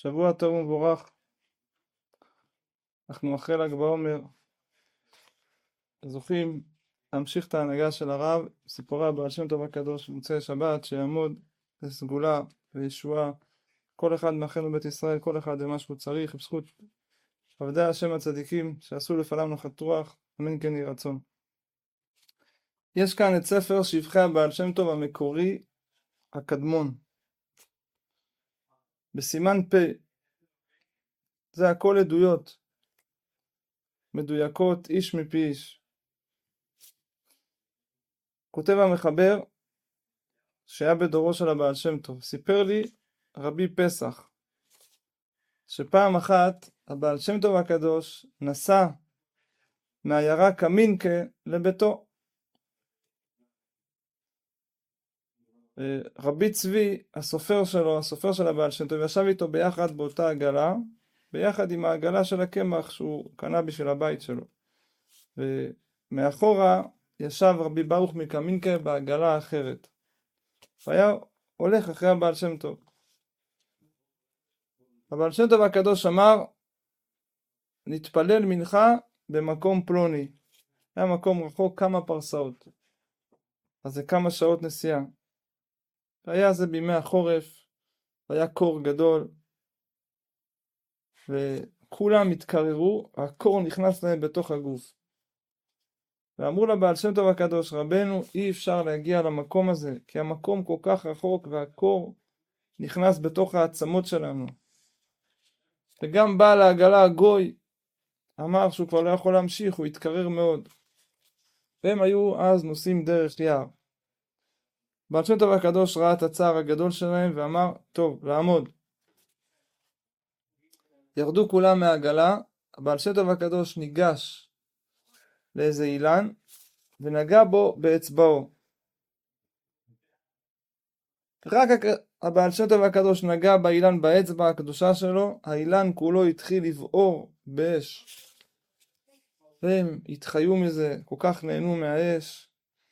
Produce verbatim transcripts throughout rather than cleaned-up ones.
שבוע טוב ומבורך. אנחנו אחרי ל"ג בעומר זוכים להמשיך את ההנהגה של הרב, סיפורי הבעל שם טוב הקדוש מוצאי שבת, שיעמוד לסגולה וישועה כל אחד מאחינו בית ישראל, כל אחד במה שהוא צריך, בזכות עבדי השם הצדיקים שעשו לפניו נחת רוח, אמן כן יהי רצון. יש כאן את ספר שבחי הבעל שם טוב המקורי הקדמון בסימן פ'. זה הכל עדויות מדויקות איש מפי איש. כותב המחבר שהיה בדורו של הבעל שם טוב, סיפר לי רבי פסח שפעם אחת הבעל שם טוב הקדוש נסע מהעיירה קמינקה לביתו. רבי צבי הסופר שלו, הסופר של הבעל שם טוב, ישב איתו ביחד באותה עגלה, ביחד עם העגלה של הקמח שהוא קנה בשביל הבית שלו, ומאחורה ישב רבי ברוך מקמינקה בעגלה האחרת, והיה הולך אחרי הבעל שם טוב. הבעל שם טוב הקדוש אמר, נתפלל מנחה במקום פלוני. היה מקום רחוק כמה פרסאות, אז זה כמה שעות נסיעה. והיה זה בימי החורף, והיה קור גדול, וכולם התקררו, הקור נכנס להם בתוך הגוף. ואמרו לבעל שם טוב הקדוש, רבנו, אי אפשר להגיע למקום הזה, כי המקום כל כך רחוק והקור נכנס בתוך העצמות שלנו. וגם בעל העגלה הגוי אמר שהוא כבר לא יכול להמשיך, הוא התקרר מאוד. והם היו אז נוסעים דרך יער. בעל שם טוב הקדוש ראה את הצער הגדול שלהם ואמר, טוב, לעמוד. ירדו כולם מהעגלה, הבעל שם טוב הקדוש ניגש לאיזה אילן ונגע בו באצבעו. רק הבעל שם טוב הקדוש נגע באילן באצבע הקדושה שלו, האילן כולו התחיל לבעור באש. והם התחיו מזה, כל כך נהנו מהאש.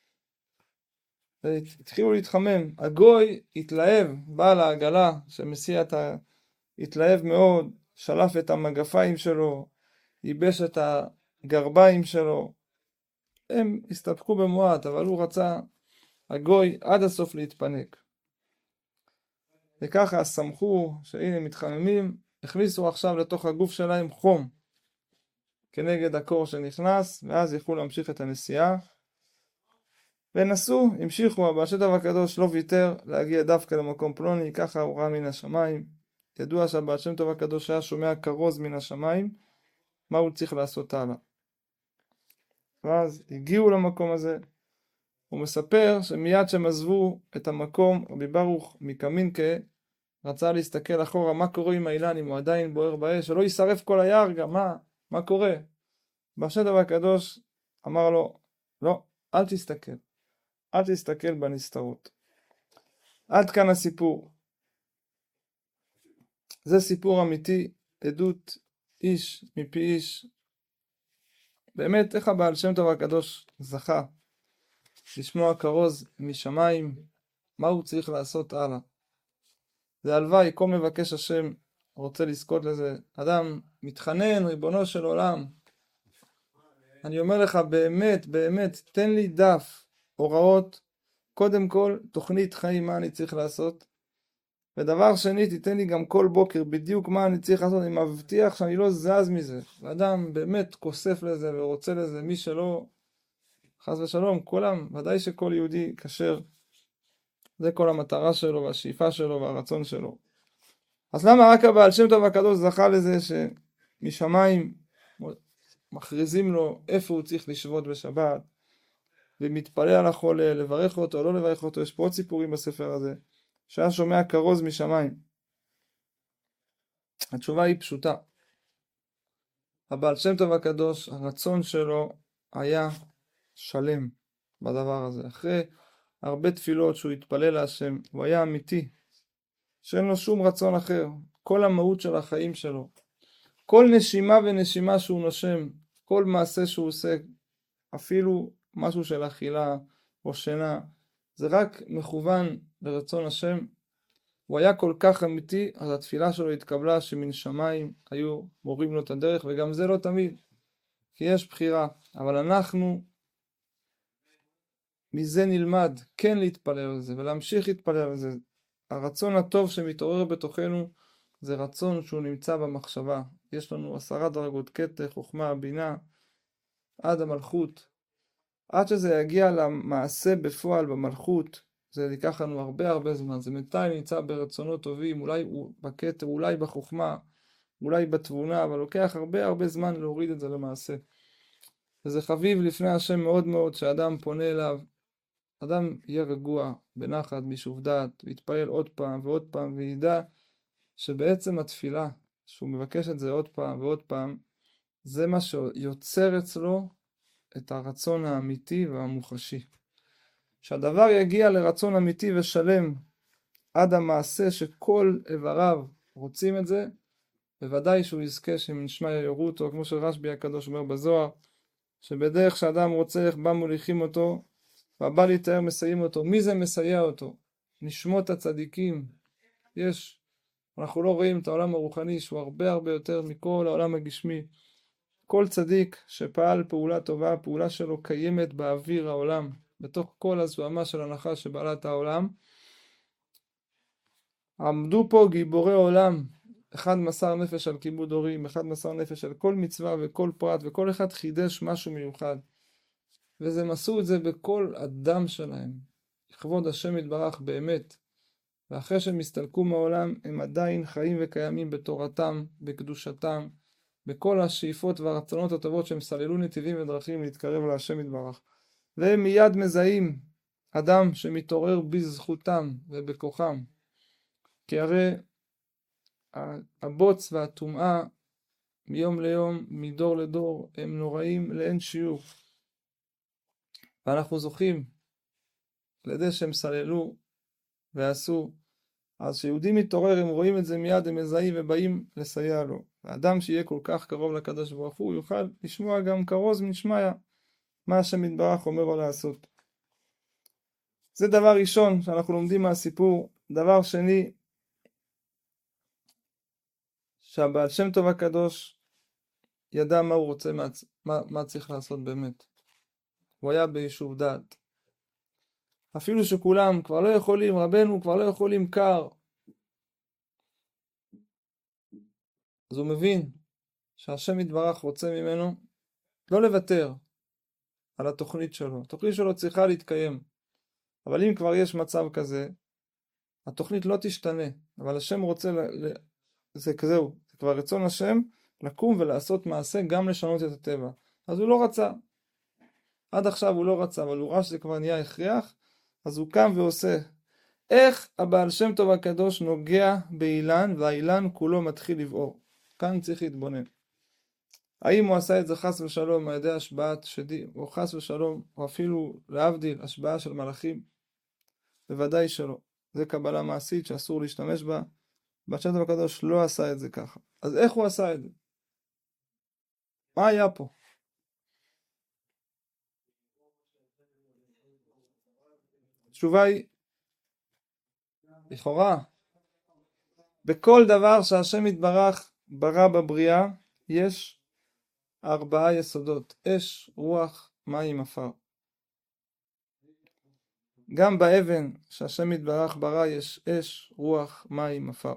והתחילו להתחמם. הגוי התלהב, בעל העגלה שמסיע את ה... התלהב מאוד, שלף את המגפיים שלו, ייבש את הגרביים שלו. הם הסתפקו במועט, אבל הוא רצה, הגוי, עד הסוף להתפנק. וככה שמחו שהנה מתחממים, הכניסו עכשיו לתוך הגוף שלהם חום כנגד הקור שנכנס, ואז יכלו להמשיך את הנסיעה. ונסו, המשיכו, הבעל שם טוב הקדוש לא ויתר להגיע דווקא למקום פלוני, ככה הוא ראה מן השמיים. ידוע שהבעל שם טוב הקדוש היה שומע כרוז מן השמיים, מה הוא צריך לעשות הלאה. ואז הגיעו למקום הזה, הוא מספר שמיד שהם עזבו את המקום, רבי ברוך מקמינקה רצה להסתכל אחורה, מה קורה עם האילן, אם הוא עדיין בוער באש, שלא יישרף כל היער גם, מה, מה קורה? הבעל שם טוב הקדוש אמר לו, לא, אל תסתכל, אל תסתכל בנסתרות. עד כאן הסיפור. זה סיפור אמיתי, עדות איש מפי איש. באמת, איך הבעל שם טוב הקדוש זכה לשמוע כרוז משמיים, מה הוא צריך לעשות הלאה. זה הלוואי, כל מבקש השם רוצה לזכות לזה. אדם מתחנן, ריבונו של עולם, אני אומר לך באמת, באמת, תן לי דף, הוראות, קודם כל תוכנית חיים מה אני צריך לעשות, ודבר שני תיתן לי גם כל בוקר בדיוק מה אני צריך לעשות, אני מבטיח שאני לא זז מזה. אדם באמת כוסף לזה ורוצה לזה, מי שלא, חס ושלום, כולם, ודאי שכל יהודי כשר, זה כל המטרה שלו והשאיפה שלו והרצון שלו. אז למה רק הבעל שם טוב הקדוש זכה לזה שמשמיים מכריזים לו איפה הוא צריך לשבות בשבת, ומתפלל על החולה, לברך אותו או לא לברך אותו. יש פה עוד סיפורים בספר הזה, שהיה שומע כרוז משמיים. התשובה היא פשוטה. הבעל שם טוב הקדוש, הרצון שלו היה שלם בדבר הזה. אחרי הרבה תפילות שהוא התפלל להשם, הוא היה אמיתי, שאין לו שום רצון אחר. כל המהות של החיים שלו, כל נשימה ונשימה שהוא נושם, כל מעשה שהוא עושה, אפילו משהו של אכילה או שינה, זה רק מכוון לרצון השם. הוא היה כל כך אמיתי, אז התפילה שלו התקבלה שמן שמיים היו מורים לו את הדרך, וגם זה לא תמיד, כי יש בחירה. אבל אנחנו מזה נלמד כן להתפלל על זה ולהמשיך להתפלל על זה. הרצון הטוב שמתעורר בתוכנו זה רצון שהוא נמצא במחשבה. יש לנו עשרה דרגות קטע, חוכמה, בינה, עד המלכות. עד שזה יגיע למעשה בפועל במלכות, זה ייקח לנו הרבה הרבה זמן. זה בינתיים נמצא ברצונות טובים, אולי בקטע, אולי בחוכמה, אולי בתבונה, אבל לוקח הרבה הרבה זמן להוריד את זה למעשה. וזה חביב לפני השם מאוד מאוד שאדם פונה אליו. אדם יהיה רגוע, בנחת, בישוב דעת, ויתפעל עוד פעם ועוד פעם, וידע שבעצם התפילה, שהוא מבקש את זה עוד פעם ועוד פעם, זה מה שיוצר אצלו את הרצון האמיתי והמוחשי. שהדבר יגיע לרצון אמיתי ושלם עד המעשה שכל איבריו רוצים את זה, בוודאי שהוא יזכה שמנשמע יראו אותו, כמו שרשב"י הקדוש אומר בזוהר, שבדרך שאדם רוצה איך בא מוליכים אותו, והבא להתאר מסייעים אותו. מי זה מסייע אותו? נשמות הצדיקים. יש, אנחנו לא רואים את העולם הרוחני שהוא הרבה הרבה יותר מכל העולם הגשמי. כל צדיק שפעל פעולה טובה, הפעולה שלו קיימת באוויר העולם, בתוך כל הזוהמה של הנחש שבעלת העולם. עמדו פה גיבורי עולם, אחד מסר נפש על כיבוד הורים, אחד מסר נפש על כל מצווה וכל פרט, וכל אחד חידש משהו מיוחד. וזה מסו את זה בכל אדם שלהם, לכבוד השם יתברך באמת. ואחרי שהם הסתלקו מהעולם, הם עדיין חיים וקיימים בתורתם, בקדושתם, בכל השאיפות והרצונות הטובות שהם סללו נתיבים ודרכים להתקרב להשם יתברך. והם מיד מזהים אדם שמתעורר בזכותם ובכוחם. כי הרי הבוץ והטומאה מיום ליום, מדור לדור, הם נוראים לאין שיעור. ואנחנו זוכים לידי שהם סללו ועשו. אז כשיהודים מתעורר, הם רואים את זה מיד, הם מזהים ובאים לסייע לו. האדם שיהיה כל כך קרוב לקדוש ברוך הוא, יוכל לשמוע גם כרוז משמיא, מה השם יתברך אומר לו לעשות. זה דבר ראשון שאנחנו לומדים מהסיפור. דבר שני, שהבעל שם טוב הקדוש ידע מה הוא רוצה, מה, מה, מה צריך לעשות באמת. הוא היה ביישוב דעת. אפילו שכולם כבר לא יכולים, רבנו כבר לא יכולים קר. אז הוא מבין שהשם יתברך רוצה ממנו לא לוותר על התוכנית שלו. התוכנית שלו צריכה להתקיים. אבל אם כבר יש מצב כזה, התוכנית לא תשתנה. אבל השם רוצה, ל... ל... זה כזהו, זה כבר רצון השם לקום ולעשות מעשה גם לשנות את הטבע. אז הוא לא רצה. עד עכשיו הוא לא רצה, אבל הוא ראה שזה כבר נהיה הכרח, אז הוא קם ועושה. איך הבעל שם טוב הקדוש נוגע באילן, והאילן כולו מתחיל לבעור. כאן צריך להתבונן. האם הוא עשה את זה חס ושלום על ידי השבעת שדים, או חס ושלום, או אפילו להבדיל, השבעה של מלאכים? בוודאי שלא. זה קבלה מעשית שאסור להשתמש בה. בעל שם טוב הקדוש לא עשה את זה ככה. אז איך הוא עשה את זה? מה היה פה? התשובה היא, לכאורה, בכל דבר שהשם יתברך ברא בבריאה, יש ארבעה יסודות, אש, רוח, מים, עפר. גם באבן שהשם יתברך ברא יש אש, רוח, מים, עפר.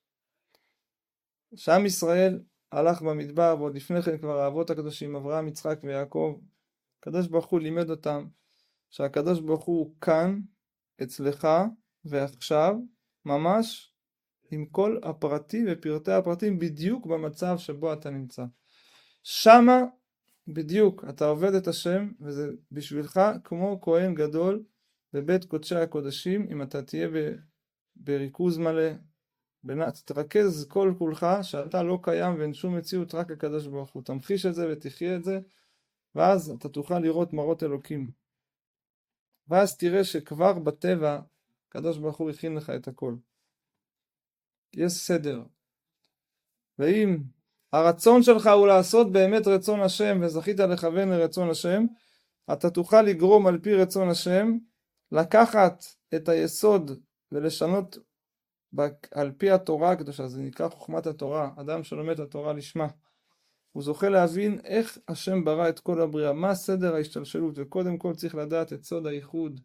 שעם ישראל הלך במדבר, ועוד לפני כן כבר האבות הקדושים, אברהם, יצחק ויעקב, הקדוש ברוך הוא לימד אותם, שהקדוש ברוך הוא כאן, אצלך ועכשיו, ממש עם כל הפרטים ופרטי הפרטים בדיוק במצב שבו אתה נמצא. שמה בדיוק אתה עובד את השם, וזה בשבילך כמו כהן גדול בבית קודשי הקודשים. אם אתה תהיה ב, בריכוז מלא, תתרכז כל כולך שאתה לא קיים ואין שום מציאות, רק הקדוש ברוך הוא. תמחיש את זה ותחיה את זה, ואז אתה תוכל לראות מראות אלוקים. ואז תראה שכבר בטבע הקדוש ברוך הוא הכין לך את הכל. יש סדר. ואם הרצון שלך הוא לעשות באמת רצון השם, וזכית לכוון לרצון השם, אתה תוכל לגרום על פי רצון השם, לקחת את היסוד ולשנות על פי התורה הקדושה, זה נקרא חוכמת התורה, אדם שלומד את התורה לשמה, הוא זוכה להבין איך השם ברא את כל הבריאה, מה סדר ההשתלשלות, וקודם כל צריך לדעת את סוד הייחוד.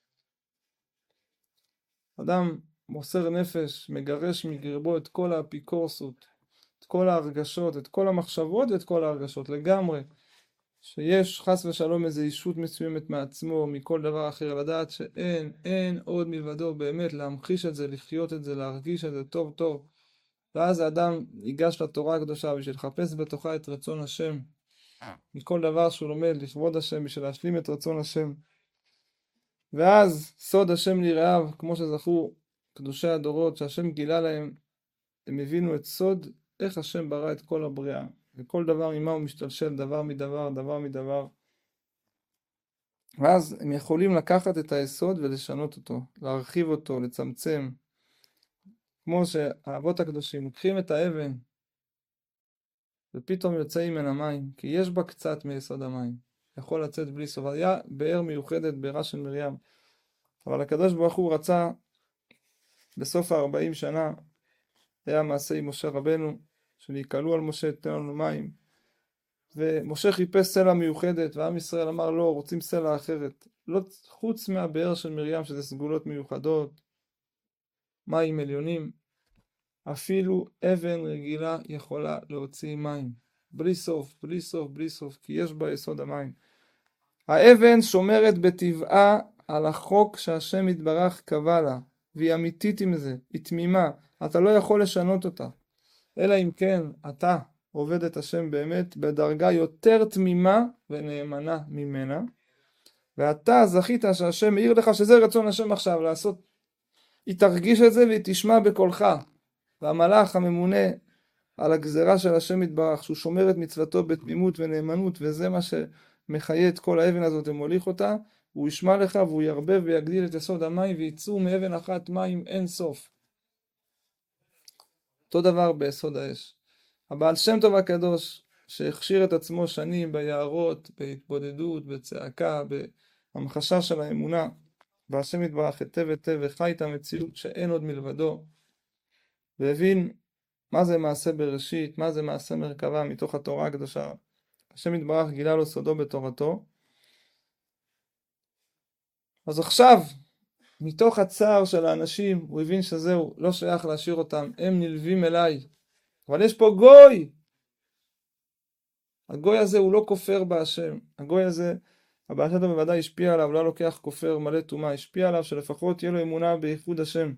אדם מוסר נפש, מגרש מגרבו את כל האפיקורסות, את כל ההרגשות, את כל המחשבות ואת כל ההרגשות, לגמרי. שיש חס ושלום איזו אישות מסוימת מעצמו, מכל דבר אחר, לדעת שאין, אין עוד מלבדו, באמת להמחיש את זה, לחיות את זה, להרגיש את זה טוב טוב. ואז האדם ייגש לתורה הקדושה בשביל לחפש בתוכה את רצון השם, מכל דבר שהוא לומד, לכבוד השם, בשביל להשלים את רצון השם. ואז סוד השם ליראיו, כמו שזכו קדושי הדורות, שהשם גילה להם, הם הבינו את סוד איך השם ברא את כל הבריאה, וכל דבר ממה הוא משתלשל, דבר מדבר, דבר מדבר. ואז הם יכולים לקחת את היסוד ולשנות אותו, להרחיב אותו, לצמצם. כמו שהאבות הקדושים לוקחים את האבן, ופתאום יוצא ממנה מים, כי יש בה קצת מיסוד המים. יכול לצאת בלי סוף. היה באר מיוחדת, בארה של מרים. אבל הקדוש ברוך הוא רצה, בסוף ה-ארבעים שנה, היה מעשה עם משה רבנו, שנקלו על משה, תן לנו מים. ומשה חיפש סלע מיוחדת, ועם ישראל אמר לא, רוצים סלע אחרת. לא, חוץ מהבאר של מרים, שזה סגולות מיוחדות, מים עליונים, אפילו אבן רגילה יכולה להוציא מים. בלי סוף, בלי סוף, בלי סוף, כי יש בה יסוד המים. האבן שומרת בטבעה על החוק שהשם יתברך קבע לה, והיא אמיתית עם זה, היא תמימה, אתה לא יכול לשנות אותה. אלא אם כן אתה עובד את השם באמת בדרגה יותר תמימה ונאמנה ממנה, ואתה זכית שהשם מעיר לך שזה רצון השם עכשיו לעשות. היא תרגיש את זה והיא תשמע בקולך. והמלאך הממונה על הגזרה של השם יתברך, שהוא שומר את מצוותו בתמימות ונאמנות, וזה מה שמחיה את כל האבן הזאת ומוליך אותה, הוא ישמע לך והוא ירבב ויגדיל את יסוד המים, וייצאו מאבן אחת מים אין סוף. אותו דבר ביסוד האש. הבעל שם טוב הקדוש, שהכשיר את עצמו שנים ביערות, בהתבודדות, בצעקה, בהמחשה של האמונה, והשם יתברך היטב היטב וחי את המציאות שאין עוד מלבדו, והבין מה זה מעשה בראשית, מה זה מעשה מרכבה מתוך התורה הקדושה. השם יתברך גילה לו סודו בתורתו. אז עכשיו, מתוך הצער של האנשים, הוא הבין שזהו, לא שייך להשאיר אותם, הם נלווים אליי. אבל יש פה גוי! הגוי הזה הוא לא כופר בהשם. הגוי הזה, הבעל שם טוב בוודאי השפיע עליו, לא לוקח כופר מלא טומאה, השפיע עליו שלפחות תהיה לו אמונה בייחוד השם.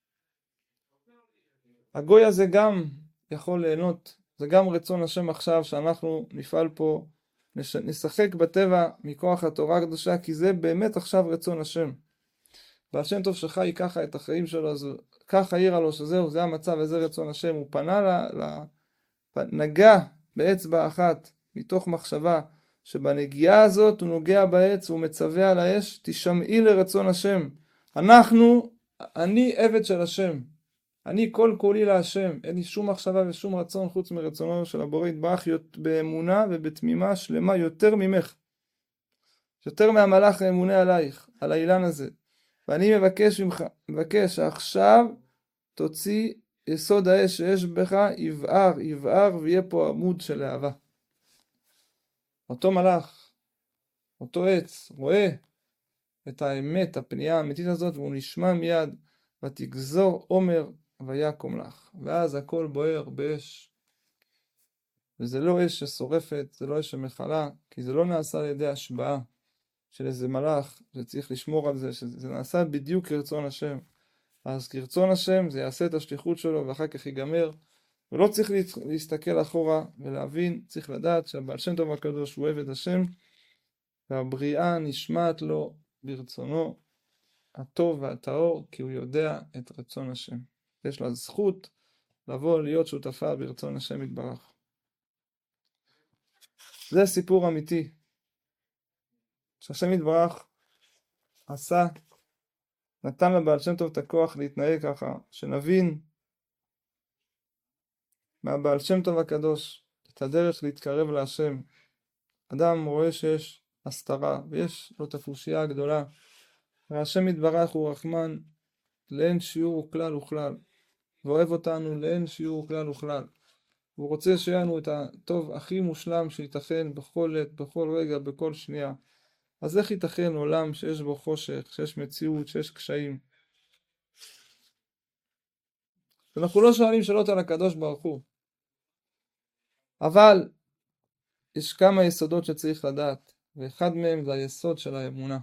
הגוי הזה גם יכול ליהנות, זה גם רצון השם עכשיו שאנחנו נפעל פה, נש... נשחק בטבע מכוח התורה הקדושה, כי זה באמת עכשיו רצון השם. בעל שם טוב שחי ככה את החיים שלו, אז ככה העירה לו שזהו, זה המצב וזה רצון השם. הוא פנה ל... ל... נגע באצבע אחת מתוך מחשבה שבנגיעה הזאת הוא נוגע בעץ והוא מצווה על האש, תשמעי לרצון השם. אנחנו, אני עבד של השם. אני כל כולי להשם, אין לי שום מחשבה ושום רצון חוץ מרצונו של הבורא יתברך, באמונה ובתמימה שלמה יותר ממך, יותר מהמלאך האמונה עלייך, על האילן הזה. ואני מבקש ממך, מבקש שעכשיו תוציא יסוד האש שיש בך, יבער, יבער, ויהיה פה עמוד של אהבה. אותו מלאך, אותו עץ, רואה את האמת, הפנייה האמיתית הזאת, והוא נשמע מיד, ותגזור עומר ויקום לך. ואז הכל בוער באש. וזה לא אש ששורפת, זה לא אש שמחלה, כי זה לא נעשה על ידי השבעה של איזה מלאך, שצריך לשמור על זה, שזה נעשה בדיוק כרצון השם. אז כרצון השם זה יעשה את השליחות שלו ואחר כך ייגמר, ולא צריך להסתכל אחורה ולהבין, צריך לדעת שהבעל שם טוב הקדוש הוא עבד השם, והבריאה נשמעת לו ברצונו הטוב והטהור, כי הוא יודע את רצון השם. יש לה זכות לבוא להיות שותפה ברצון השם יתברך. זה סיפור אמיתי, שהשם יתברך עשה, נתן לבעל שם טוב את הכוח להתנהג ככה, שנבין מהבעל שם טוב הקדוש את הדרך להתקרב להשם. אדם רואה שיש הסתרה ויש לו את הקושיה הגדולה, והשם יתברך הוא רחמן לאין שיעור וכלל וכלל. ואוהב אותנו לאין שיעור כלל וכלל. הוא רוצה שיהיה לנו את הטוב הכי מושלם שייתכן בכל עת, בכל רגע, בכל שנייה. אז איך ייתכן עולם שיש בו חושך, שיש מציאות, שיש קשיים? אנחנו לא שואלים שאלות על הקדוש ברוך הוא. אבל יש כמה יסודות שצריך לדעת, ואחד מהם זה היסוד של האמונה.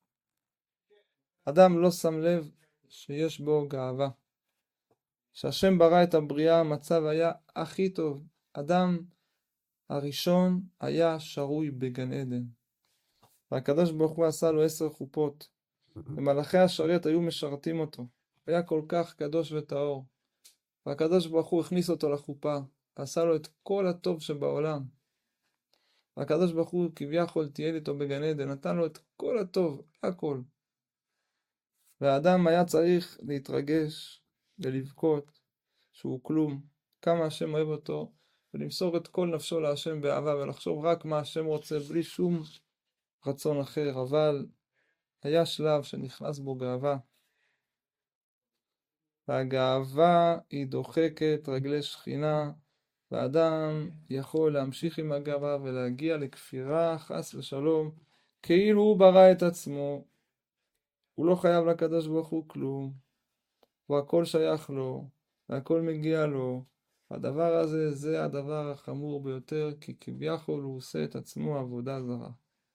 אדם לא שם לב שיש בו גאווה. שהשם ברא את הבריאה, המצב היה הכי טוב. אדם הראשון היה שרוי בגן עדן. והקדוש ברוך הוא עשה לו עשר חופות. ומלאכי השרת היו משרתים אותו. היה כל כך קדוש וטהור. והקדוש ברוך הוא הכניס אותו לחופה. עשה לו את כל הטוב שבעולם. והקדוש ברוך הוא כביכול תיעד איתו בגן עדן. נתן לו את כל הטוב, הכל. והאדם היה צריך להתרגש ולבכות שהוא כלום. כמה השם אוהב אותו. ולמסור את כל נפשו להשם באהבה. ולחשוב רק מה השם רוצה בלי שום רצון אחר. אבל היה שלב שנכנס בו גאווה. והגאווה היא דוחקת רגלי שכינה, והאדם יכול להמשיך עם הגאווה ולהגיע לכפירה חס ושלום, כאילו הוא ברא את עצמו. הוא לא חייב לקדוש ברוך הוא כלום, והכל שייך לו, והכל מגיע לו. הדבר הזה זה הדבר החמור ביותר, כי כביכול הוא עושה את עצמו עבודה זרה.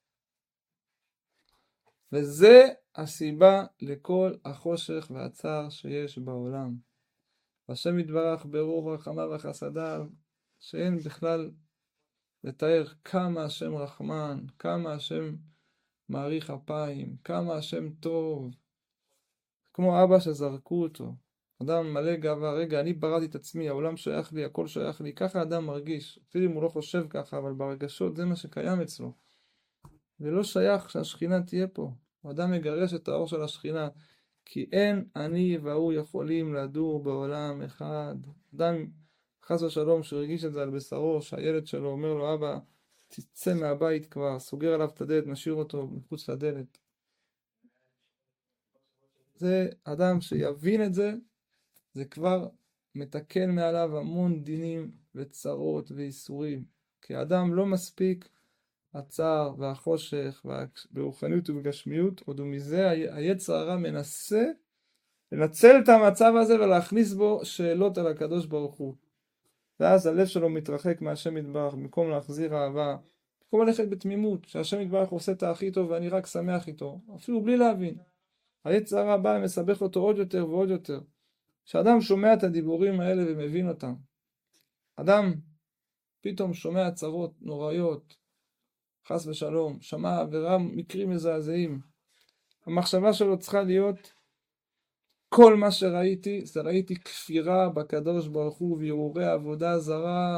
וזה הסיבה לכל החושך והצער שיש בעולם. השם יתברך ברוב רחמיו וחסדיו, שאין בכלל לתאר כמה השם רחמן, כמה השם מעריך אפיים, כמה השם טוב. כמו אבא שזרקו אותו. אדם מלא גאווה, רגע, אני בראתי את עצמי, העולם שייך לי, הכל שייך לי. ככה אדם מרגיש. אפילו אם הוא לא חושב ככה, אבל ברגשות זה מה שקיים אצלו. ולא שייך שהשכינה תהיה פה. האדם מגרש את האור של השכינה, כי אין אני והוא יכולים לדור בעולם אחד. אדם חס ושלום שהרגיש את זה על בשרו, שהילד שלו אומר לו, אבא, תצא מהבית כבר, סוגר עליו את הדלת, נשאיר אותו מחוץ לדלת. זה אדם שיבין את זה, זה כבר מתקן מעליו המון דינים וצרות ואיסורים. כי האדם לא מספיק הצער והחושך ברוחניות ובגשמיות, עוד ומזה היצר הרע מנסה לנצל את המצב הזה ולהכניס בו שאלות על הקדוש ברוך הוא. ואז הלב שלו מתרחק מהשם יתברך, במקום להחזיר אהבה, במקום ללכת בתמימות, שהשם יתברך עושה את הכי טוב ואני רק שמח איתו, אפילו בלי להבין. היצר הרע בא ומסבך אותו עוד יותר ועוד יותר. כשאדם שומע את הדיבורים האלה ומבין אותם, אדם פתאום שומע צרות נוראיות, חס ושלום, שמע וראה מקרים מזעזעים. המחשבה שלו צריכה להיות, כל מה שראיתי, זה ראיתי כפירה בקדוש ברוך הוא ויעורי עבודה זרה.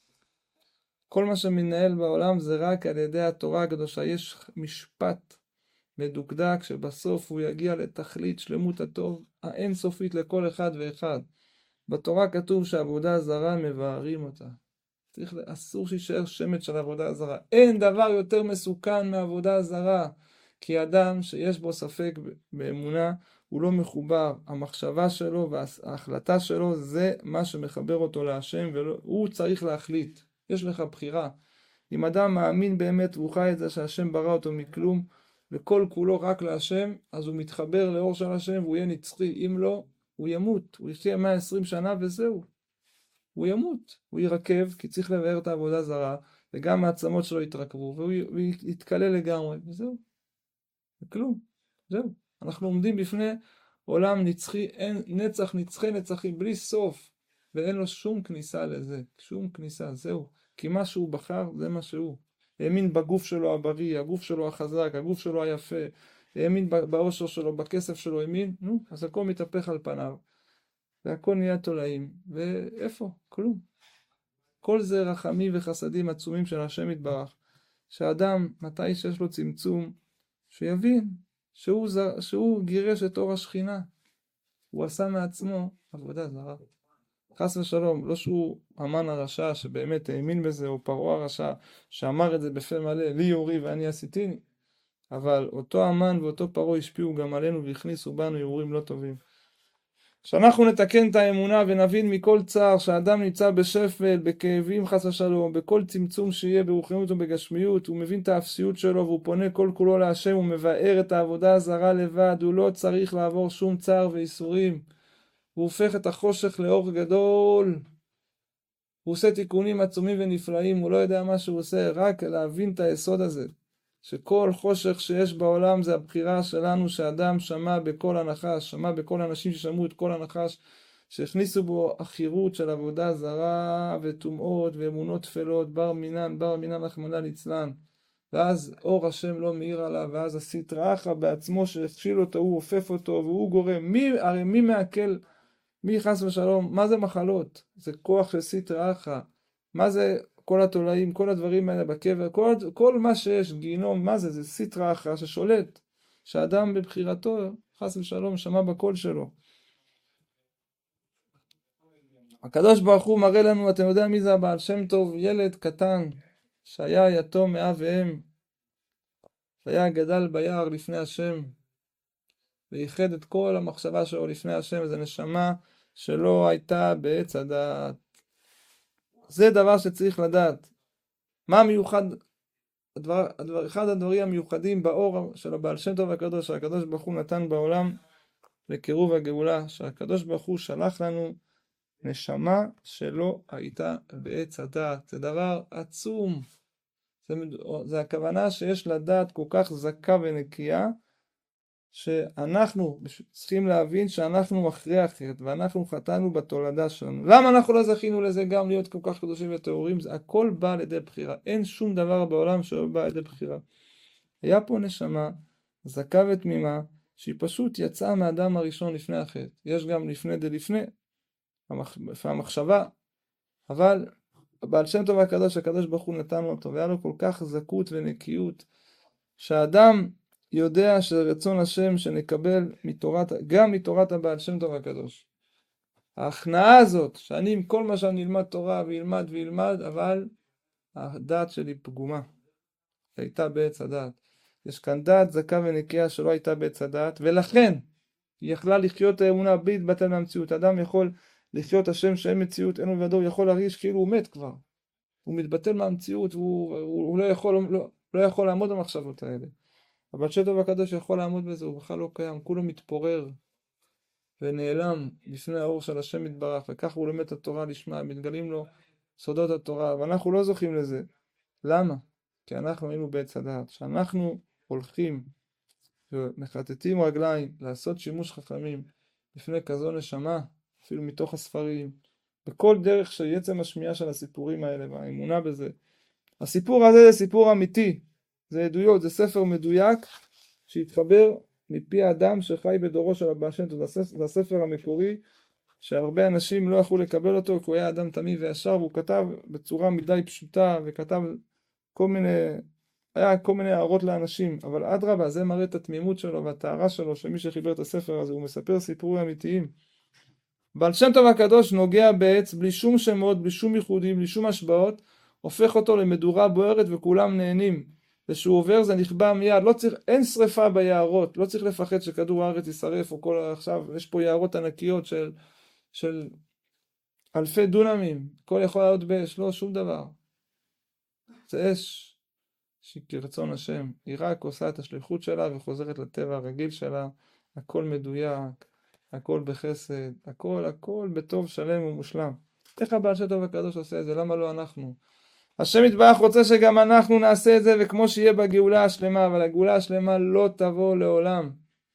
כל מה שמנהל בעולם זה רק על ידי התורה הקדושה. יש משפט מדוקדק שבסוף הוא יגיע לתכלית שלמות הטוב האינסופית לכל אחד ואחד. בתורה כתוב שעבודה זרה מבארים אותה. צריך, אסור שישאר שמץ של עבודה זרה. אין דבר יותר מסוכן מעבודה זרה. כי אדם שיש בו ספק באמונה, הוא לא מחובר. המחשבה שלו וההחלטה שלו זה מה שמחבר אותו להשם, והוא צריך להחליט. יש לך בחירה. אם אדם מאמין באמת והוא חי את זה שהשם ברא אותו מכלום, וכל כולו רק להשם, אז הוא מתחבר לאור של השם והוא יהיה נצחי. אם לא, הוא ימות. הוא יחיה מאה ועשרים שנה וזהו. הוא ימות, הוא ירקב, כי צריך לבאר את העבודה זרה, וגם העצמות שלו יתרקבו, והוא יתקלל לגמרי, וזהו. וכלום, זהו. אנחנו עומדים בפני עולם נצחי, אין, נצח נצחי נצחי, בלי סוף, ואין לו שום כניסה לזה, שום כניסה, זהו. כי מה שהוא בחר, זה מה שהוא. האמין בגוף שלו הבריא, הגוף שלו החזק, הגוף שלו היפה, האמין באושר שלו, בכסף שלו, האמין, נו, אז הכל מתהפך על פניו. והכל נהיה תולעים, ואיפה? כלום. כל זה רחמים וחסדים עצומים של השם יתברך, שאדם, מתי שיש לו צמצום, שיבין שהוא, זר, שהוא גירש את אור השכינה, הוא עשה מעצמו עבודה זרה. חס ושלום, לא שהוא המן הרשע שבאמת האמין בזה, או פרעה הרשע שאמר את זה בפה מלא, לי יורי ואני עשיתיני, אבל אותו המן ואותו פרעה השפיעו גם עלינו והכניסו בנו יורים לא טובים. שאנחנו נתקן את האמונה ונבין מכל צער שהאדם נמצא בשפל, בכאבים חס ושלום, בכל צמצום שיהיה ברוחניות ובגשמיות, הוא מבין את האפסיות שלו והוא פונה כל כולו להשם, הוא מבאר את העבודה הזרה לבד, הוא לא צריך לעבור שום צער ואיסורים, הוא הופך את החושך לאור גדול, הוא עושה תיקונים עצומים ונפלאים, הוא לא יודע מה שהוא עושה, רק להבין את היסוד הזה. שכל חושך שיש בעולם זה הבחירה שלנו, שאדם שמע בכל הנחש, שמע בכל אנשים ששמעו את כל הנחש, שהכניסו בו אחירות של עבודה זרה וטומאות ואמונות תפלות, בר מינן, בר מינן רחמנא ליצלן. ואז אור השם לא מאיר עליו, ואז הסטרא אחרא בעצמו שהכשיל אותו, הוא הופף אותו והוא גורם. מי, הרי מי מעכל, מי חס ושלום, מה זה מחלות? זה כוח של סטרא אחרא. מה זה כל התולעים, כל הדברים האלה בקבר, כל, כל מה שיש, גיהינום, מה זה? זה סטרא אחרא ששולט, שאדם בבחירתו, חס ושלום, שמע בקול שלו. הקדוש ברוך הוא מראה לנו, אתם יודעים מי זה הבעל שם טוב? ילד קטן, שהיה יתום מאב ואם, והיה גדל ביער לפני השם, וייחד את כל המחשבה שלו לפני השם, זו נשמה שלא הייתה בעץ הדעת. זה דבר שצריך לדעת. מה מיוחד, הדבר, הדבר, אחד הדברים המיוחדים באור של הבעל שם טוב הקדוש, שהקדוש ברוך הוא נתן בעולם לקירוב הגאולה, שהקדוש ברוך הוא שלח לנו נשמה שלא הייתה בעץ הדעת. זה דבר עצום. זה, זה הכוונה שיש לדעת כל כך זכה ונקייה, שאנחנו צריכים להבין שאנחנו מכריע אחרת, ואנחנו חטאנו בתולדה שלנו. למה אנחנו לא זכינו לזה גם להיות כל כך קדושים וטהורים? זה הכל בא על ידי בחירה. אין שום דבר בעולם שלא בא על ידי בחירה. היה פה נשמה זכה ותמימה, שהיא פשוט יצאה מהאדם הראשון לפני החטא. יש גם לפני דלפני, המחשבה, אבל הבעל שם טוב הקדוש, הקדוש ברוך הוא נתן אותו, והיה לו כל כך זכות ונקיות, שהאדם יודע שרצון השם שנקבל מתורת, גם מתורת הבעל שם טוב הקדוש. ההכנעה הזאת, שאני עם כל מה שאני אלמד תורה וילמד וילמד, אבל הדעת שלי פגומה. הייתה בעץ הדעת. יש כאן דעת זכה ונקייה שלא הייתה בעץ הדעת, ולכן היא יכלה לחיות האמונה בלי להתבטל מהמציאות. אדם יכול לחיות השם שאין מציאות, אין לבדו, הוא יכול להרגיש כאילו הוא מת כבר. הוא מתבטל מהמציאות, והוא הוא, הוא לא, יכול, לא, לא יכול לעמוד במחשבות האלה. אבל שם טוב הקדוש יכול לעמוד בזה, הוא בכלל לא קיים, כולו מתפורר ונעלם לפני האור של השם יתברך, וכך הוא לומד את התורה לשמה, מתגלים לו סודות התורה, ואנחנו לא זוכים לזה. למה? כי אנחנו היינו בעץ הדעת, שאנחנו הולכים ומחטטים רגליים לעשות שימוש חכמים לפני כזו נשמה, אפילו מתוך הספרים, בכל דרך שיצא משמיעה של הסיפורים האלה והאמונה בזה. הסיפור הזה זה סיפור אמיתי, זה עדויות, זה ספר מדויק שהתחבר מפי האדם שחי בדורו של הבעל שם טוב. זה הספר המקורי שהרבה אנשים לא יכלו לקבל אותו, כי הוא היה אדם תמים וישר, והוא כתב בצורה מדי פשוטה וכתב כל מיני, היה כל מיני הערות לאנשים, אבל אדרבה, זה מראה את התמימות שלו והטהרה שלו, שמי שחיבר את הספר הזה, הוא מספר סיפורים אמיתיים. בעל שם טוב הקדוש נוגע בעץ בלי שום שמות, בלי שום ייחודים, בלי שום השבעות, הופך אותו למדורה בוערת וכולם נהנים. ושהוא עובר זה נכבה מיד, לא צריך, אין שריפה ביערות, לא צריך לפחד שכדור הארץ יישרף, או כל עכשיו, יש פה יערות ענקיות של, של אלפי דונמים, כל יכול לעלות באש, לא שום דבר. זה אש שכרצון השם, היא רק עושה את השליחות שלה וחוזרת לטבע הרגיל שלה, הכל מדויק, הכל בחסד, הכל הכל בטוב שלם ומושלם. איך הבעל שם טוב הקדוש עושה את זה? למה לא אנחנו? השם יתברך רוצה שגם אנחנו נעשה את זה, וכמו שיהיה בגאולה השלמה, אבל הגאולה השלמה לא תבוא לעולם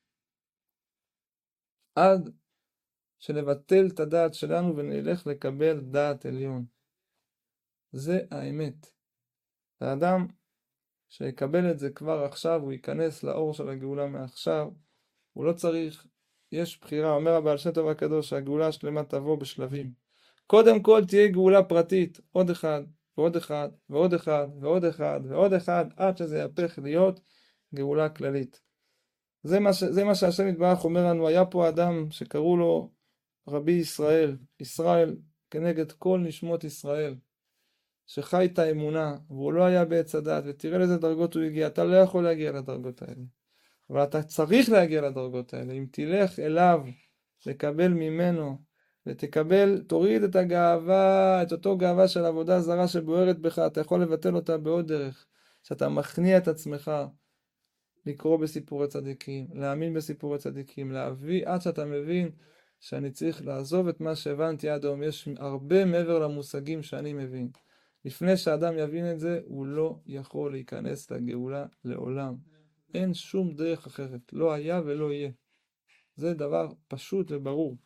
עד שנבטל את הדעת שלנו ונלך לקבל דעת עליון. זה האמת. האדם שיקבל את זה כבר עכשיו, הוא ייכנס לאור של הגאולה מעכשיו, הוא לא צריך, יש בחירה, אומר הבעל שם טוב הקדוש, שהגאולה השלמה תבוא בשלבים. קודם כל תהיה גאולה פרטית, עוד אחד, ועוד אחד, ועוד אחד, ועוד אחד, ועוד אחד, עד שזה יהפך להיות גאולה כללית. זה מה, ש... זה מה שהשם יתברך אומר לנו. היה פה אדם שקראו לו רבי ישראל, ישראל כנגד כל נשמות ישראל, שחי את האמונה, והוא לא היה בעץ הדעת, ותראה לאיזה דרגות הוא הגיע. אתה לא יכול להגיע לדרגות האלה, אבל אתה צריך להגיע לדרגות האלה. אם תלך אליו לקבל ממנו, ותקבל, תוריד את הגאווה, את אותו גאווה של עבודה זרה שבוערת בך, אתה יכול לבטל אותה בעוד דרך, שאתה מכניע את עצמך, לקרוא בסיפורי צדיקים, להאמין בסיפורי צדיקים, להביא עד שאתה מבין שאני צריך לעזוב את מה שהבנתי עד היום, יש הרבה מעבר למושגים שאני מבין. לפני שאדם יבין את זה, הוא לא יכול להיכנס לגאולה לעולם. אין שום דרך אחרת, לא היה ולא יהיה. זה דבר פשוט וברור.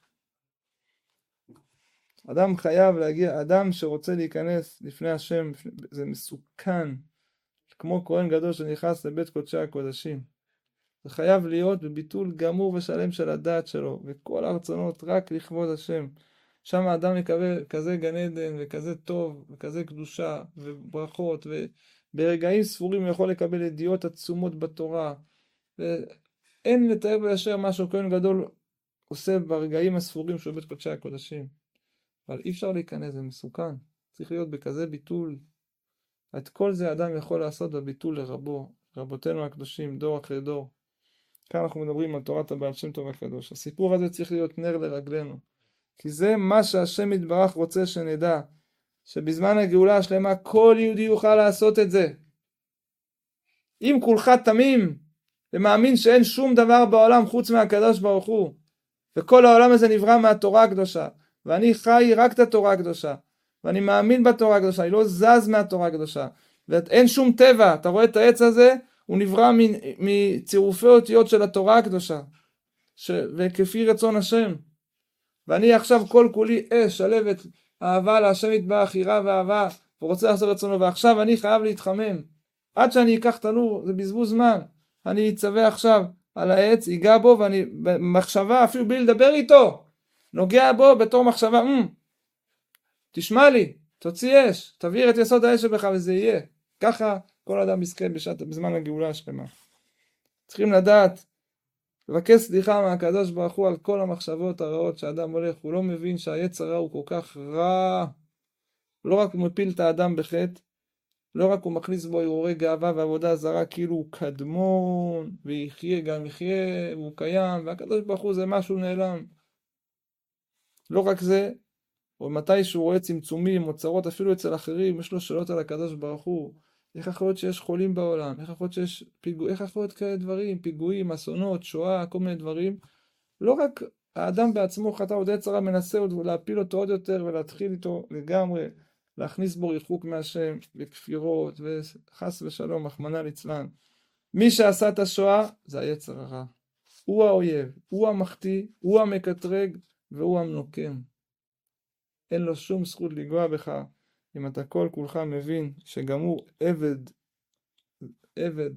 אדם חייב להגיע, אדם שרוצה להיכנס לפני השם, זה מסוכן, כמו כהן גדול שנכנס לבית קודשי הקודשים. זה חייב להיות בביטול גמור ושלם של הדעת שלו, וכל הרצונות רק לכבוד השם. שם האדם יקבל כזה גן עדן וכזה טוב וכזה קדושה וברכות, וברגעים ספורים הוא יכול לקבל ידיעות עצומות בתורה. ואין לתאר ולאשר מה שכהן גדול עושה ברגעים הספורים שהוא בית קודשי הקודשים. אבל אי אפשר להיכנס, זה מסוכן. צריך להיות בכזה ביטול. את כל זה האדם יכול לעשות בביטול לרבו, רבותינו הקדושים, דור אחרי דור. כאן אנחנו מדברים על תורת הבעל שם טוב הקדוש. הסיפור הזה צריך להיות נר לרגלינו. כי זה מה שהשם יתברך רוצה שנדע. שבזמן הגאולה השלמה כל יהודי יוכל לעשות את זה. אם כולך תמים ומאמין שאין שום דבר בעולם חוץ מהקדוש ברוך הוא, וכל העולם הזה נברא מהתורה הקדושה, ואני חי רק את התורה הקדושה, ואני מאמין בתורה הקדושה, אני לא זז מהתורה הקדושה, ואין שום טבע, אתה רואה את העץ הזה, הוא נברא מצירופי אותיות של התורה הקדושה, ש... וכפי רצון השם, ואני עכשיו כל כולי אש, שלבת, אהבה להשם יתברך, יראה ואהבה, ורוצה לעשות רצונו, ועכשיו אני חייב להתחמם, עד שאני אקח תנור, זה בזבוז זמן, אני אצווה עכשיו על העץ, ייגע בו, ואני במחשבה, אפילו בלי לדבר איתו, נוגע בו בתור מחשבה, מ, תשמע לי, תוציא אש, תבעיר את יסוד האש שבך וזה יהיה. ככה כל אדם יזכה בשעת, בזמן הגאולה השלמה. צריכים לדעת, לבקש סליחה מהקדוש ברוך הוא על כל המחשבות הרעות שהאדם הולך, הוא לא מבין שהיצר הרע הוא כל כך רע, לא רק הוא מפיל את האדם בחטא, לא רק הוא מכניס בו הרהורי גאווה ועבודה זרה כאילו הוא קדמון, ויחיה גם יחיה, והוא קיים, והקדוש ברוך הוא זה משהו נעלם. לא רק זה, או מתי שהוא רואה צמצומים או צרות אפילו אצל אחרים, יש לו שאלות על הקדוש ברוך הוא. איך יכול להיות שיש חולים בעולם? איך יכול להיות שיש פיגוע? איך יכול להיות כאלה דברים? פיגועים, אסונות, שואה, כל מיני דברים. לא רק האדם בעצמו חטא עוד יצר הרע מנסה עוד להפיל אותו עוד יותר ולהתחיל איתו לגמרי, להכניס בו ריחוק מהשם וכפירות וחס ושלום, רחמנא ליצלן. מי שעשה את השואה זה היצר הרע. הוא האויב, הוא המחטיא, הוא המקטרג והוא המנוקם. אין לו שום זכות לגוע בך, אם אתה כל כולך מבין שגם הוא עבד, עבד,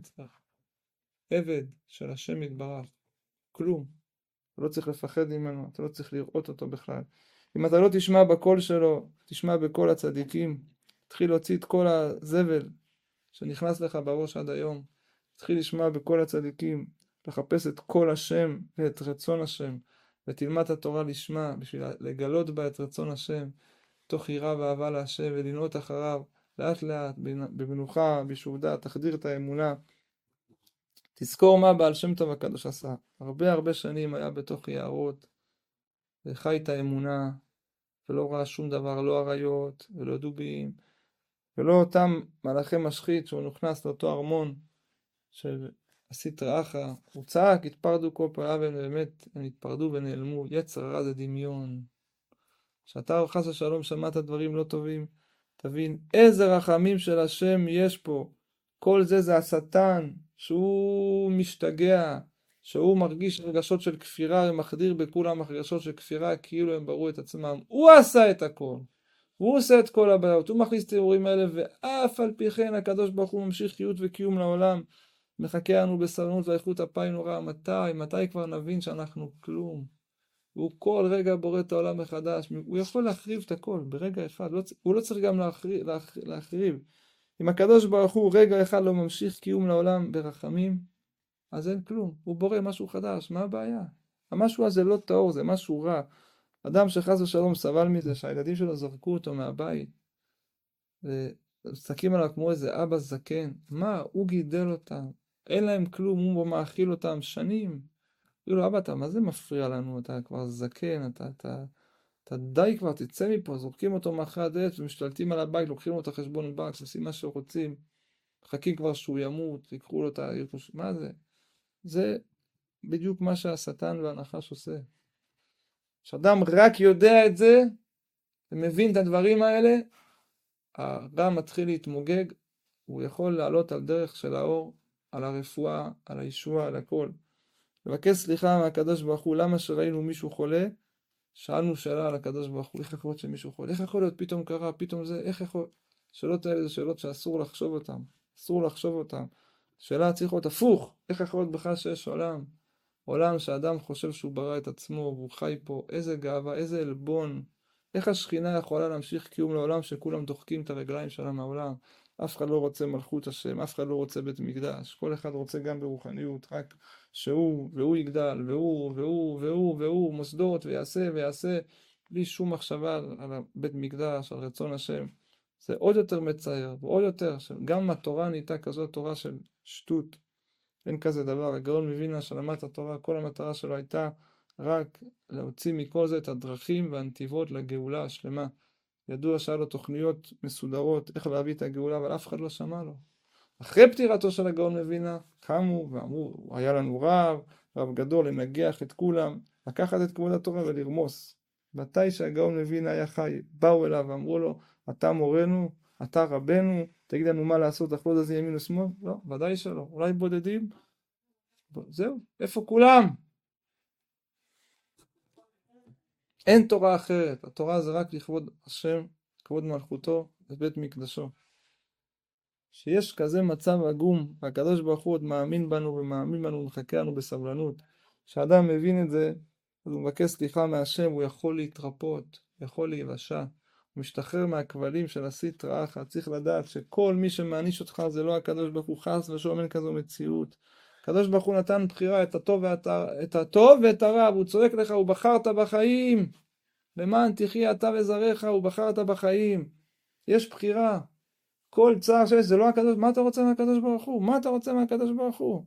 עבד של השם יתברך. כלום. אתה לא צריך לפחד ממנו, אתה לא צריך לראות אותו בכלל. אם אתה לא תשמע בקול שלו, תשמע בקול הצדיקים, תתחיל להוציא את כל הזבל שנכנס לך בראש עד היום, תתחיל לשמוע בקול הצדיקים, לחפש את קול השם ואת רצון השם, ותלמד את התורה לשמה, בשביל לגלות בה את רצון השם, תוך יראה ואהבה להשם, ולנעות אחריו, לאט לאט, במנוחה, בשעודה, תחדיר את האמונה. תזכור מה בעל שם טוב הקדוש עשה. הרבה הרבה שנים היה בתוך יערות, וחי את האמונה, ולא ראה שום דבר, לא עריות, ולא דובים, ולא אותם מלאכי משחית, שהוא נכנס לאותו ארמון, של הסטרא אחרא, הוא צעק, התפרדו כל פניו, והם באמת, הם התפרדו ונעלמו. יצר הרע זה דמיון. כשאתה חס ושלום שמעת דברים לא טובים, תבין איזה רחמים של השם יש פה. כל זה זה השטן, שהוא משתגע, שהוא מרגיש רגשות של כפירה, ומחדיר בכולם הרגשות של כפירה, כאילו הם בראו את עצמם. הוא עשה את הכל. הוא עושה את כל הבעיות, הוא מכניס את האירועים האלה, ואף על פי כן הקדוש ברוך הוא ממשיך חיות וקיום לעולם, מחכה לנו בסבלנות ואיכות אפיים נורא. מתי? מתי כבר נבין שאנחנו כלום? והוא כל רגע בורא את העולם מחדש, הוא יכול להחריב את הכל ברגע אחד, לא, הוא לא צריך גם להחריב, להחריב. אם הקדוש ברוך הוא רגע אחד לא ממשיך קיום לעולם ברחמים, אז אין כלום, הוא בורא משהו חדש, מה הבעיה? המשהו הזה לא טהור, זה משהו רע. אדם שחס ושלום סבל מזה, שהילדים שלו זרקו אותו מהבית, ומסתכלים עליו כמו איזה אבא זקן, מה? הוא גידל אותם, אין להם כלום, הוא מאכיל אותם שנים, אמרו לו, אבא, אתה מה זה מפריע לנו? אתה כבר זקן, אתה, אתה, אתה די כבר, תצא מפה. זורקים אותו מאחורי הדלת ומשתלטים על הבית, לוקחים לו את החשבון בנק, עושים מה שרוצים, מחכים כבר שהוא ימות, יקחו לו את ה... מה זה? זה בדיוק מה שהשטן והנחש עושה. כשאדם רק יודע את זה, ומבין את הדברים האלה, הרע מתחיל להתמוגג, הוא יכול לעלות על דרך של האור, על הרפואה, על הישועה, על הכל. לבקש סליחה מהקדוש ברוך הוא, למה שראינו מישהו חולה, שאלנו שאלה על הקדוש ברוך הוא, איך יכול להיות שמישהו חולה? איך יכול להיות פתאום קרה, פתאום זה, איך יכול... שאלות האלה זה שאלות שאסור לחשוב אותן, אסור לחשוב אותן. שאלה צריך להיות הפוך, איך יכול להיות בכלל שיש עולם? עולם שאדם חושב שהוא ברא את עצמו והוא חי פה, איזה גאווה, איזה אלבון. איך השכינה יכולה להמשיך קיום לעולם שכולם דוחקים את הרגליים שלה מהעולם? אף אחד לא רוצה מלכות השם, אף אחד לא רוצה בית מקדש, כל אחד רוצה גם ברוחניות, רק שהוא והוא יגדל, והוא והוא והוא והוא מוסדות ויעשה ויעשה, בלי שום מחשבה על בית מקדש, על רצון השם. זה עוד יותר מצער, ועוד יותר, גם התורה נהייתה כזאת תורה של שטות. אין כזה דבר. הגאון מווילנה שלמד את התורה, כל המטרה שלו הייתה רק להוציא מכל זה את הדרכים והנתיבות לגאולה השלמה. ידוע שהיה לו תוכניות מסודרות איך להביא את הגאולה, אבל אף אחד לא שמע לו. אחרי פטירתו של הגאון מווילנה, קמו ואמרו, היה לנו רב, רב גדול, לנגח את כולם, לקחת את כבוד התורה ולרמוס. מתי שהגאון מווילנה היה חי, באו אליו ואמרו לו, אתה מורנו, אתה רבנו, תגיד לנו מה לעשות, אך לא תזיז ימין ושמאל? לא, ודאי שלא. אולי בודדים? זהו, איפה כולם? אין תורה אחרת. התורה זה רק לכבוד השם, כבוד מלכותו ובית מקדשו. שיש כזה מצב עגום, והקדוש ברוך הוא עוד מאמין בנו ומאמין בנו ומחכה לנו בסבלנות. כשאדם מבין את זה, אז הוא מבקש סליחה מהשם, הוא יכול להתרפות, יכול להיוושע. הוא משתחרר מהכבלים של הסטרא אחרא. צריך לדעת שכל מי שמעניש אותך זה לא הקדוש ברוך הוא, חס ושלום, אין כזו מציאות. הקדוש ברוך הוא נתן בחירה, את הטוב ואת, את הטוב ואת הרע, והוא צועק לך, ובחרת בחיים. למען תחיה אתה וזרעך, ובחרת בחיים. יש בחירה. כל צער שיש, זה לא הקדוש, מה אתה רוצה מהקדוש ברוך הוא? מה אתה רוצה מהקדוש ברוך הוא?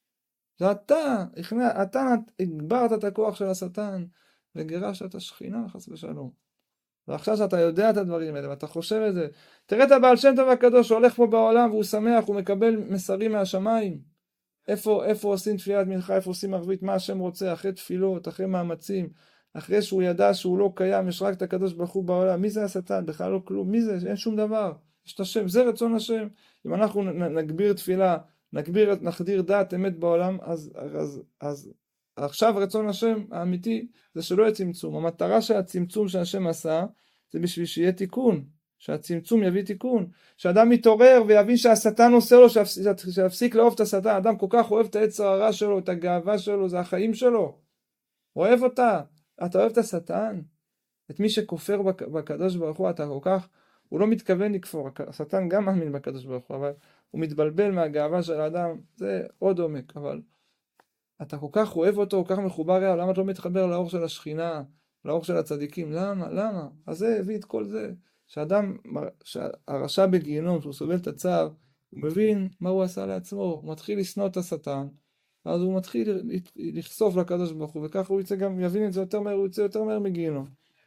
זה אתה, אתה הגברת את הכוח של השטן, וגירשת את השכינה, חס ושלום. ועכשיו שאתה יודע את הדברים האלה, ואתה חושב את זה, תראה את הבעל שם טוב הקדוש שהולך פה בעולם, והוא שמח, הוא מקבל מסרים מהשמיים. איפה, איפה עושים תפילת מנחה, איפה עושים ערבית, מה השם רוצה, אחרי תפילות, אחרי מאמצים, אחרי שהוא ידע שהוא לא קיים, יש רק את הקדוש ברוך הוא בעולם. מי זה השטן? בכלל לא כלום. מי זה? אין שום דבר. יש את השם, זה רצון השם. אם אנחנו נגביר תפילה, נגביר, נחדיר דעת אמת בעולם, אז, אז, אז עכשיו רצון השם האמיתי זה שלא יהיה צמצום. המטרה של הצמצום שהשם עשה, זה בשביל שיהיה תיקון. שהצמצום יביא תיקון, שאדם מתעורר ויבין שהשטן עושה לו, שיפסיק לאהוב את השטן. אדם כל כך אוהב את היצר הרע שלו, את הגאווה שלו, זה החיים שלו, אוהב אותה. אתה אוהב את השטן, את מי שכופר בקדוש ברוך הוא, אתה כל כך, הוא לא מתכוון לכפור, השטן גם מאמין בקדוש ברוך הוא, אבל הוא מתבלבל מהגאווה של האדם, זה עוד עומק. אבל אתה כל כך אוהב אותו, כל כך מחובר אליו, למה אתה לא מתחבר לאור של השכינה, לאור של הצדיקים? למה? למה? אז זה הביא את כל זה. שאדם, שהרשע בגיהנום, שהוא סובל את הצער, הוא מבין מה הוא עשה לעצמו, הוא מתחיל לשנוא את השטן, אז הוא מתחיל לחשוף לקדוש ברוך הוא, וכך הוא יצא גם, יבין את זה יותר מהר, הוא יצא יותר מהר מגיהנום.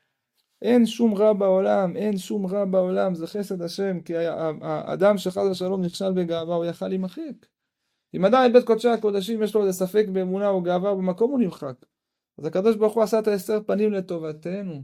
אין שום רע בעולם, אין שום רע בעולם, זה חסד השם, כי האדם שחס ושלום נכשל בגאווה, הוא יכל להימחק. אם אדם בבית קודשי הקודשים יש לו איזה ספק באמונה או גאווה, במקום הוא נמחק. אז הקדוש ברוך הוא עשה את ההסתר פנים לטובתנו,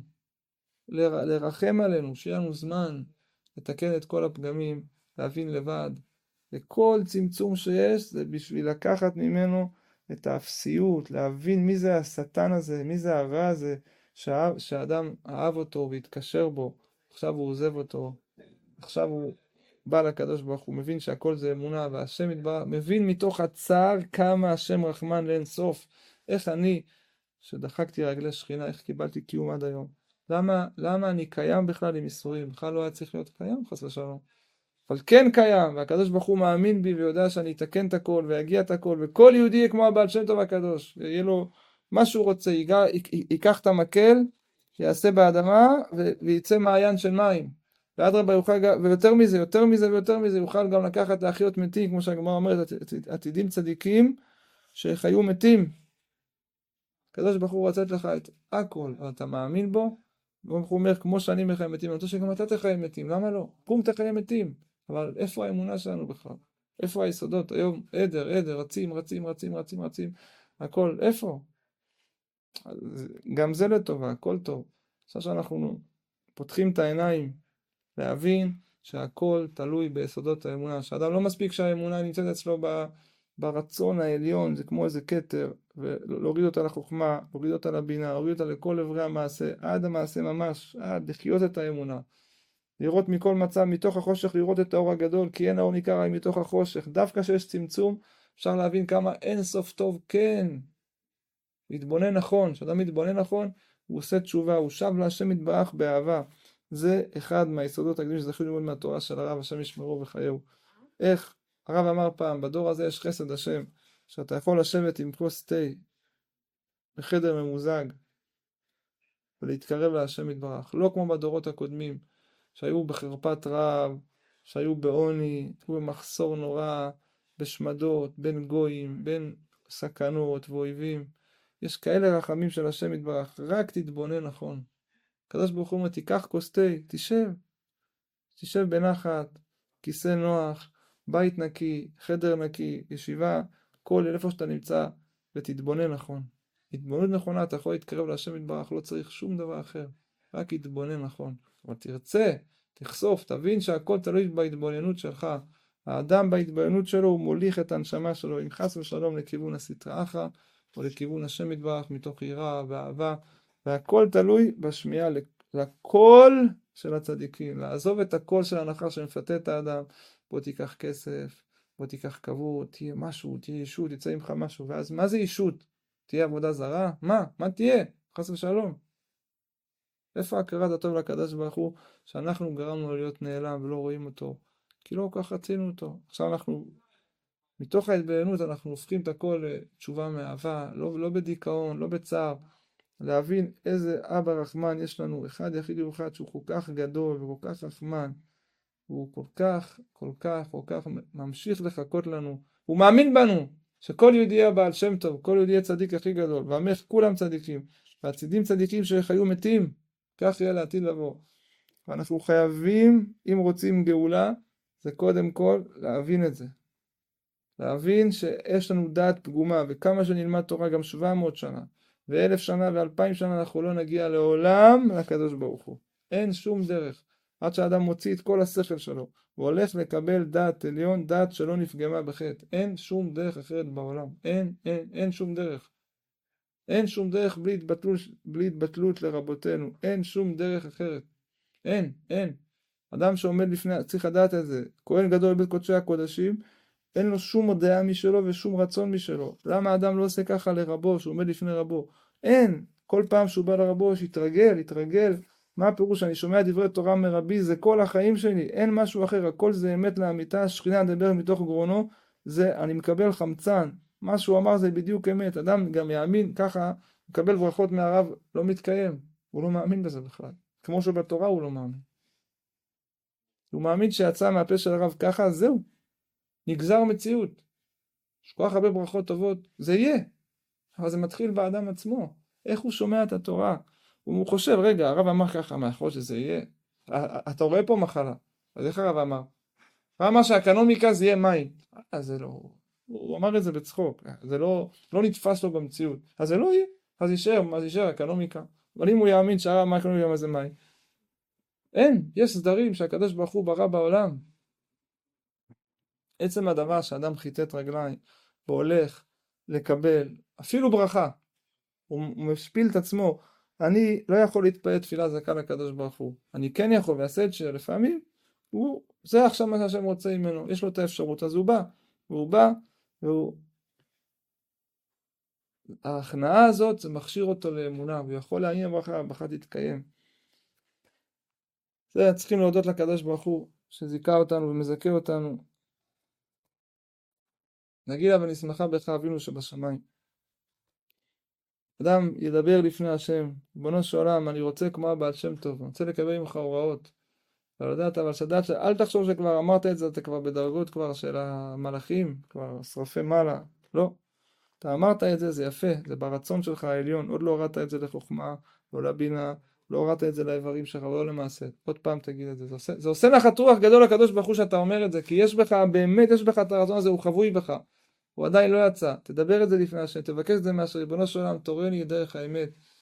ל- לרחם עלינו, שיהיה לנו זמן לתקן את כל הפגמים, להבין לבד. וכל צמצום שיש זה בשביל לקחת ממנו את האפסיות, להבין מי זה השטן הזה, מי זה הרע הזה, שאהב, שהאדם אהב אותו והתקשר בו, עכשיו הוא עוזב אותו, עכשיו הוא בא לקדוש ברוך הוא, מבין שהכל זה אמונה, והשם יתברך, מבין מתוך הצער כמה השם רחמן לאין סוף. איך אני, שדחקתי רגלי שכינה, איך קיבלתי קיום עד היום? למה, למה אני קיים בכלל עם איסורים? בכלל לא היה צריך להיות קיים, חס ושלום. אבל כן קיים, והקדוש ברוך הוא מאמין בי ויודע שאני אתקן את הכל ויגיע את הכל, וכל יהודי יהיה כמו הבעל שם טוב הקדוש, יהיה לו מה שהוא רוצה, ייגע, ייקח את המקל, שיעשה באדמה וייצא מעיין של מים. ואדרבה יוכל, ויותר מזה, יותר מזה ויותר מזה, יוכל גם לקחת להחיות מתים, כמו שהגמרא אומרת, עתידים צדיקים שחיו מתים. הקדוש ברוך הוא רצה לך את הכל, אתה מאמין בו, והוא אומר, כמו שאני מחיים מתים, אני רוצה שגם אתה תחיים מתים, למה לא? קום תחיים מתים, אבל איפה האמונה שלנו בכלל? איפה היסודות? היום עדר, עדר, רצים, רצים, רצים, רצים, רצים, הכל, איפה? גם זה לטובה, הכל טוב. עכשיו שאנחנו פותחים את העיניים, להבין שהכל תלוי ביסודות האמונה, שאדם לא מספיק שהאמונה נמצאת אצלו ברצון העליון, זה כמו איזה כתר, ולהוריד אותה לחוכמה, להוריד אותה לבינה, להוריד אותה לכל עברי המעשה, עד המעשה ממש, עד לחיות את האמונה. לראות מכל מצב, מתוך החושך, לראות את האור הגדול, כי אין האור ניכר אלא מתוך החושך. דווקא שיש צמצום, אפשר להבין כמה אין סוף טוב, כן. להתבונן נכון, כשאדם מתבונן נכון, הוא עושה תשובה, הוא שב להשם יתברך באהבה. זה אחד מהיסודות הקדושים שזכו ללמוד מהתורה של הרב, השם ישמרו וחייהו. איך? הרב אמר פעם, בדור הזה יש חסד השם, שאתה יכול לשבת עם כוס תה בחדר ממוזג, ולהתקרב להשם יתברך. לא כמו בדורות הקודמים, שהיו בחרפת רעב, שהיו בעוני, היו במחסור נורא, בשמדות, בין גויים, בין סכנות ואויבים. יש כאלה רחמים של השם יתברך, רק תתבונן נכון. הקדוש ברוך הוא אומר, תיקח כוס תה, תשב, תשב בנחת, כיסא נוח, בית נקי, חדר נקי, ישיבה, כל איפה שאתה נמצא, ותתבונן נכון. התבוננות נכונה, אתה יכול להתקרב להשם יתברך, לא צריך שום דבר אחר, רק התבונן נכון. אבל תרצה, תחשוף, תבין שהכל תלוי בהתבוננות שלך. האדם בהתבוננות שלו הוא מוליך את הנשמה שלו, אם חס ושלום לכיוון הסטרא אחרא, או לכיוון השם יתברך מתוך יראה ואהבה, והכל תלוי בשמיעה לקול של הצדיקים, לעזוב את הקול של הנחש שמפתה את האדם, בוא תיקח כסף, בוא תיקח כבוד, תהיה משהו, תהיה ישות, יצא ממך משהו, ואז מה זה ישות? תהיה עבודה זרה? מה? מה תהיה? חס ושלום. איפה הכרת הטוב לקדוש ברוך הוא, שאנחנו גרמנו להיות נעלם ולא רואים אותו, כי לא כל כך רצינו אותו. עכשיו אנחנו, מתוך ההתבוננות אנחנו הופכים את הכל לתשובה מאהבה, לא, לא בדיכאון, לא בצער, להבין איזה אבא רחמן יש לנו, אחד יחיד ואחד שהוא כל כך גדול וכל כך רחמן, הוא כל כך, כל כך, כל כך ממשיך לחכות לנו, הוא מאמין בנו, שכל יהודי יהיה בעל שם טוב, כל יהודי יהיה צדיק הכי גדול, ועמך כולם צדיקים, והצידים צדיקים שחיו מתים, כך יהיה לעתיד לבוא. ואנחנו חייבים, אם רוצים גאולה, זה קודם כל להבין את זה. להבין שיש לנו דעת פגומה, וכמה שנלמד תורה גם שבע מאות שנה, ואלף שנה ואלפיים שנה אנחנו לא נגיע לעולם לקדוש ברוך הוא. אין שום דרך. עד שהאדם מוציא את כל השכל שלו, הוא הולך לקבל דעת עליון, דעת שלא נפגמה בחטא. אין שום דרך אחרת בעולם. אין, אין, אין שום דרך. אין שום דרך בלי התבטלות, בלי התבטלות לרבותינו. אין שום דרך אחרת. אין, אין. אדם שעומד לפני, צריך לדעת את זה. כהן גדול בית קודשי הקודשים, אין לו שום דעה משלו ושום רצון משלו. למה האדם לא עושה ככה לרבו, שהוא עומד לפני רבו? אין. כל פעם שהוא בא לרבו, שיתרגל, יתרגל. מה הפירוש? אני שומע דברי תורה מרבי, זה כל החיים שלי, אין משהו אחר, הכל זה אמת לאמיתה, השכינה מדבר מתוך גרונו, זה אני מקבל חמצן, מה שהוא אמר זה בדיוק אמת, אדם גם יאמין, ככה, מקבל ברכות מהרב, לא מתקיים, הוא לא מאמין בזה בכלל, כמו שבתורה הוא לא מאמין. הוא מאמין שיצא מהפה של הרב ככה, זהו, נגזר מציאות, יש כל כך הרבה ברכות טובות, זה יהיה, אבל זה מתחיל באדם עצמו, איך הוא שומע את התורה, הוא חושב, רגע, הרב אמר ככה, מה יכול שזה יהיה? אתה רואה פה מחלה, אז איך הרב אמר? הרב אמר שהאקונומיקה זה יהיה מים, אז זה לא, הוא אמר את זה בצחוק, זה לא, לא נתפס לו במציאות, אז זה לא יהיה, אז יישאר, אז יישאר האקונומיקה, אבל אם הוא יאמין שהרב אמר האקונומיקה מה זה מים, אין, יש סדרים שהקדוש ברוך הוא ברא בעולם, עצם הדבר שאדם חיטט רגליים, והולך לקבל, אפילו ברכה, הוא משפיל את עצמו, אני לא יכול להתפעל תפילה זכה לקדוש ברוך הוא. אני כן יכול ועשה את שלפעמים, הוא, זה עכשיו מה שהשם רוצה ממנו, יש לו את האפשרות, אז הוא בא, והוא בא, והוא... ההכנעה הזאת זה מכשיר אותו לאמונה, הוא יכול להאמין ברכה, ברכה תתקיים. זה צריכים להודות לקדוש ברוך הוא, שזיכה אותנו ומזכה אותנו. נגיד לה ונשמחה בך אבינו שבשמיים. אדם ידבר לפני השם, ריבונו של עולם, אני רוצה כמו הבעל שם טוב, אני רוצה לקבל ממך הוראות. אבל לדעת, אבל שדעת, אל תחשוב שכבר אמרת את זה, אתה כבר בדרגות כבר של המלאכים, כבר שרפי מעלה, לא. אתה אמרת את זה, זה יפה, זה ברצון שלך העליון, עוד לא הורדת את זה לחוכמה, לא לבינה, לא הורדת את זה לאיברים שלך, ולא למעשה. עוד פעם תגיד את זה, זה עושה, זה עושה נחת רוח גדול לקדוש ברוך הוא שאתה אומר את זה, כי יש בך, באמת יש בך את הרצון הזה, הוא חבוי בך, הוא עדיין לא יצא, תדבר את זה לפני השם, תבקש את זה מהשם, ריבונו של עולם, תורני דרך האמת,